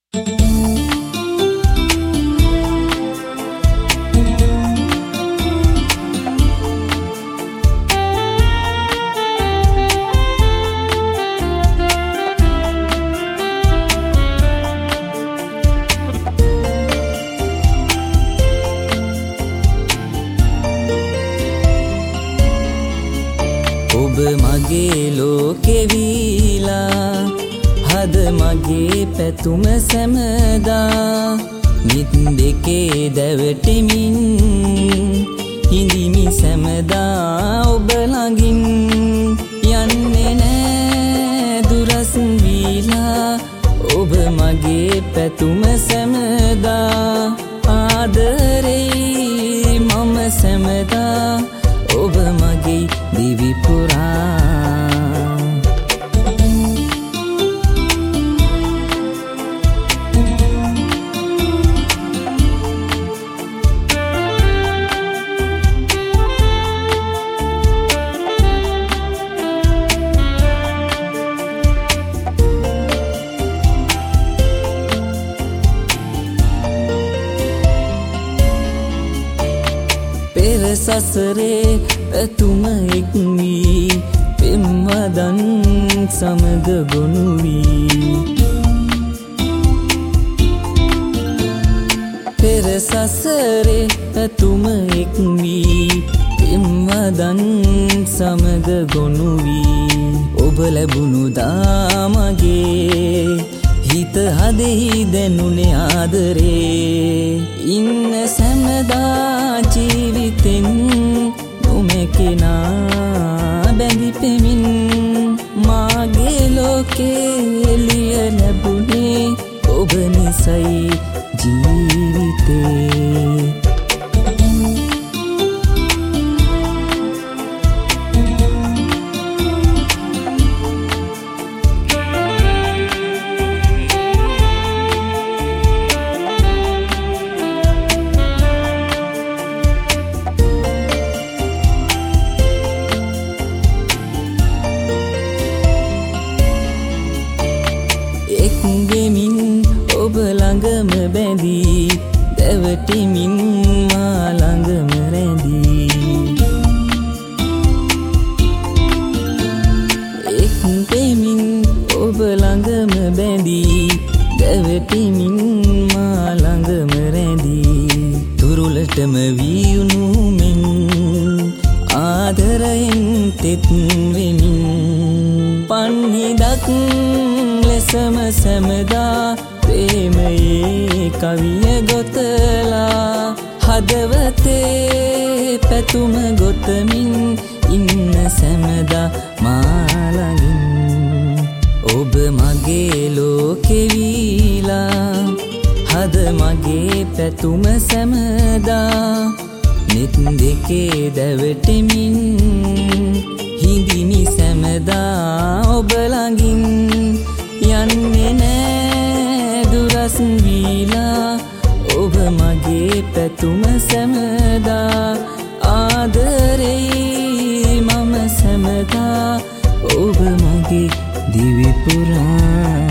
ඔබ මගේ ලෝකෙ වීලා හද මගේ පැතුම සැමදා නිත් දෙකේ දැවටෙමින් හිඳිමි සැමදා ඔබ ළඟින් යන්නේ නෑ දුරස් වීලා ඔබ මගේ පැතුම සැමදා ආදරේ මම සැමදා ඔබ මගේ දිවි පුරා පෙර සසරේ පැතුම එක් වී පෙම්වදන් සමග ගොනු වී පෙර සසරේ පැතුම එක් වී පෙම්වදන් සමග ගොනු වී ඔබ ලැබුණු දාමගේ හිත හදෙහි දැනුනේ ආදරේ ඉන්න සැමදා ජීවිතෙන් නොමැකෙනා බැඳි පෙමින් මාගේ ලෝකේ එළිය ලැබුණේ ඔබ නිසයි ජීවිතේ ගෙමින් ඔබ ළඟම බැඳී දැවටෙමින් මා ළඟම රැඳී එක් දෙමින් ඔබ ළඟම බැඳී දැවටෙමින් මා ළඟම රැඳී තුරුලටම වියුණු මෙන් ආදරයෙන් තෙත් වෙමින් පන්හිදක් ලෙසම සැමදා ප්‍රේමයේ කවිය ගොතලා හදවතේ පැතුම ගොතමින් ඉන්න සැමදා මා ළඟින් ඔබ මගේ ලෝකෙ වීලා හද මගේ පැතුම සැමදා නිත් දෙකේ දැවටෙමින් හිඳිමි සැමදා ඔබ ළඟින් යන්නේ නෑ දුරස් වීලා ඔබ මගේ පැතුම සැමදා ආදරේ මම සැමදා ඔබ මගේ දිවි පුරා